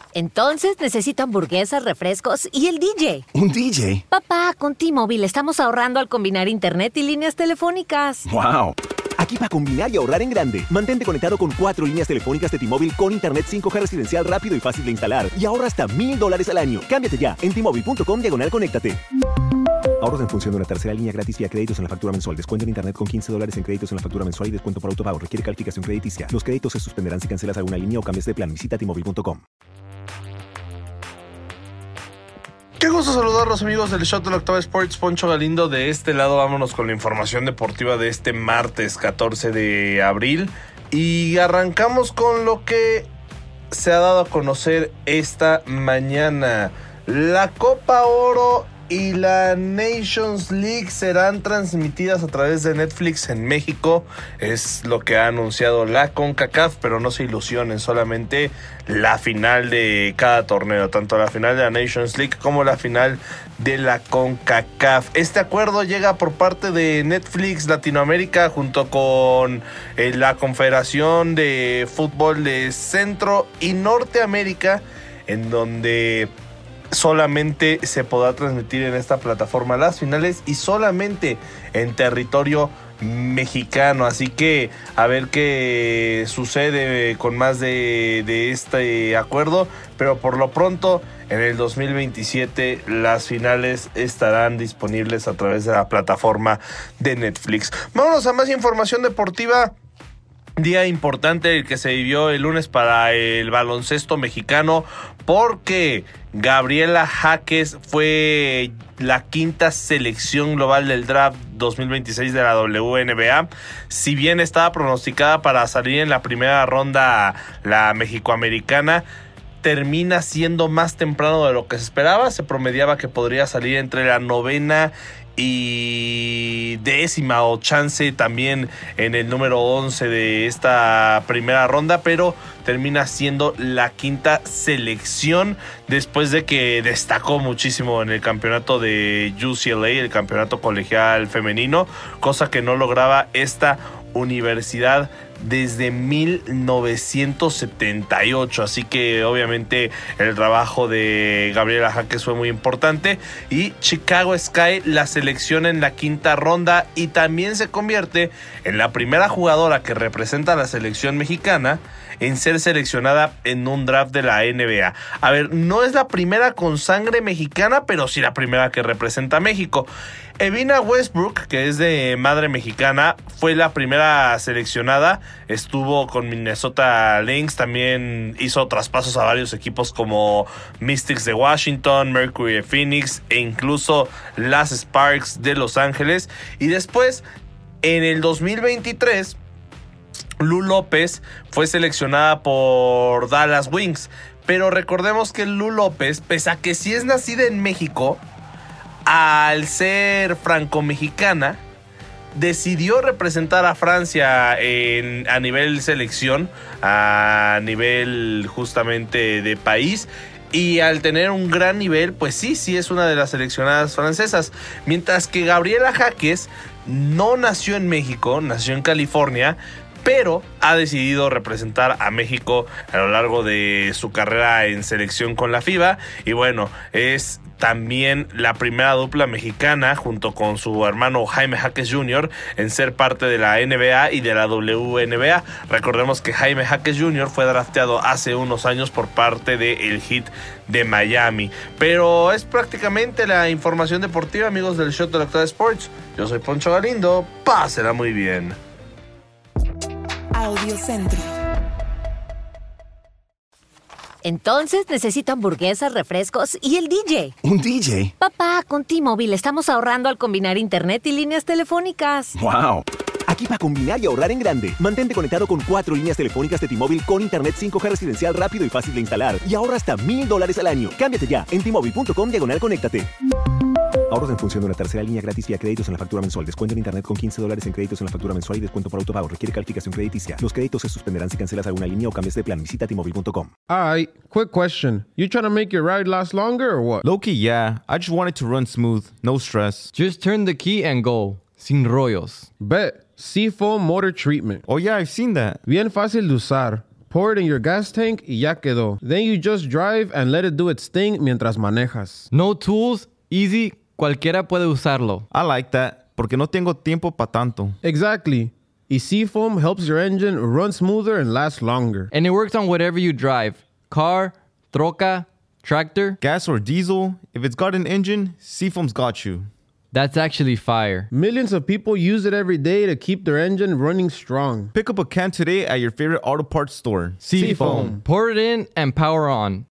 Entonces necesito hamburguesas, refrescos y el DJ. ¿Un DJ? Papá, con T-Mobile estamos ahorrando al combinar internet y líneas telefónicas. ¡Wow! Aquí para combinar y ahorrar en grande. Mantente conectado con 4 líneas telefónicas de T-Mobile con internet 5G residencial rápido y fácil de instalar. Y ahorra hasta $1,000 al año. Cámbiate ya en T-Mobile.com/conéctate. Ahorros en función de una tercera línea gratis vía créditos en la factura mensual. Descuento en internet con $15 en créditos en la factura mensual y descuento por autopago. Requiere calificación crediticia. Los créditos se suspenderán si cancelas alguna línea o cambias de plan. Visita T-Mobile.com. Qué gusto saludarlos, amigos del Shot de la Octava Sports. Poncho Galindo de este lado. Vámonos con la información deportiva de este martes 14 de abril. Y arrancamos con lo que se ha dado a conocer esta mañana. La Copa Oro y la Nations League serán transmitidas a través de Netflix en México. Es lo que ha anunciado la CONCACAF, pero no se ilusionen, solamente la final de cada torneo, tanto la final de la Nations League como la final de la CONCACAF. Este acuerdo llega por parte de Netflix Latinoamérica junto con la Confederación de Fútbol de Centro y Norteamérica, en donde solamente se podrá transmitir en esta plataforma las finales y solamente en territorio mexicano. Así que a ver qué sucede con más de este acuerdo, pero por lo pronto en el 2027 las finales estarán disponibles a través de la plataforma de Netflix. Vámonos a más información deportiva. Día importante el que se vivió el lunes para el baloncesto mexicano, porque Gabriela Jaques fue la quinta selección global del draft 2026 de la WNBA. Si bien estaba pronosticada para salir en la primera ronda la mexicoamericana, termina siendo más temprano de lo que se esperaba. Se promediaba que podría salir entre la 9ª y 10ª o chance también en el número 11 de esta primera ronda, pero termina siendo la quinta selección después de que destacó muchísimo en el campeonato de UCLA, el campeonato colegial femenino, cosa que no lograba esta universidad desde 1978, así que obviamente el trabajo de Gabriela Jaques fue muy importante, y Chicago Sky la selecciona en la quinta ronda y también se convierte en la primera jugadora que representa a la selección mexicana en ser seleccionada en un draft de la NBA. A ver, no es la primera con sangre mexicana, pero sí la primera que representa a México. Evina Westbrook, que es de madre mexicana, fue la primera seleccionada. Estuvo con Minnesota Lynx, también hizo traspasos a varios equipos como Mystics de Washington, Mercury de Phoenix e incluso las Sparks de Los Ángeles. Y después, en el 2023, Lu López fue seleccionada por Dallas Wings. Pero recordemos que Lu López, pese a que sí es nacida en México, al ser franco-mexicana, decidió representar a Francia a nivel selección, a nivel justamente de país. Y al tener un gran nivel, pues sí es una de las seleccionadas francesas. Mientras que Gabriela Jaques no nació en México, nació en California, pero ha decidido representar a México a lo largo de su carrera en selección con la FIBA. Y bueno, es también la primera dupla mexicana junto con su hermano Jaime Jaques Jr. en ser parte de la NBA y de la WNBA. Recordemos que Jaime Jaques Jr. fue drafteado hace unos años por parte del Heat de Miami. Pero es prácticamente la información deportiva, amigos del Shot de la Octava Sports. Yo soy Poncho Galindo. Pásela muy bien. Audio Centro. Entonces necesito hamburguesas, refrescos y el DJ. ¿Un DJ? Papá, con T-Mobile estamos ahorrando al combinar internet y líneas telefónicas. ¡Wow! Aquí para combinar y ahorrar en grande. Mantente conectado con 4 líneas telefónicas de T-Mobile con internet 5G residencial rápido y fácil de instalar. Y ahorra hasta $1,000 al año. Cámbiate ya en T-Mobile.com/conéctate. Ahorros en función de una tercera línea gratis vía créditos en la factura mensual. Descuento en internet con $15 en créditos en la factura mensual y descuento por autopago. Requiere calificación crediticia. Los créditos se suspenderán si cancelas alguna línea o cambias de plan. Visita T-Mobile.com. Alright, quick question. You trying to make your ride last longer or what? Low-key, yeah. I just want it to run smooth. No stress. Just turn the key and go. Sin rollos. Bet. Seafoam Motor Treatment. Oh, yeah, I've seen that. Bien fácil de usar. Pour it in your gas tank y ya quedó. Then you just drive and let it do its thing mientras manejas. No tools, easy, cualquiera puede usarlo. I like that, porque no tengo tiempo pa' tanto. Exactly. Y Seafoam helps your engine run smoother and last longer. And it works on whatever you drive. Car, troca, tractor. Gas or diesel, if it's got an engine, Seafoam's got you. That's actually fire. Millions of people use it every day to keep their engine running strong. Pick up a can today at your favorite auto parts store. Seafoam. Pour it in and power on.